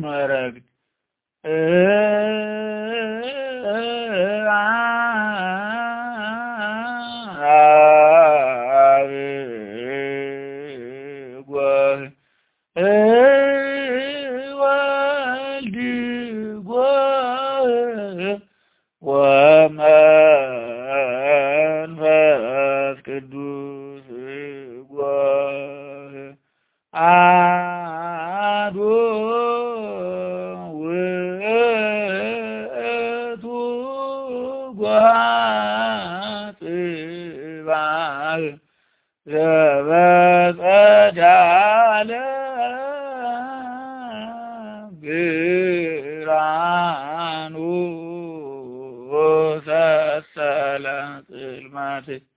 መረግድ ወልድ ወመንፈስ ቅዱስ አሐዱ ውእቱ ጽባሕ ዘበጸዳለ ብርሃኑ ሰሰለ ጽልመት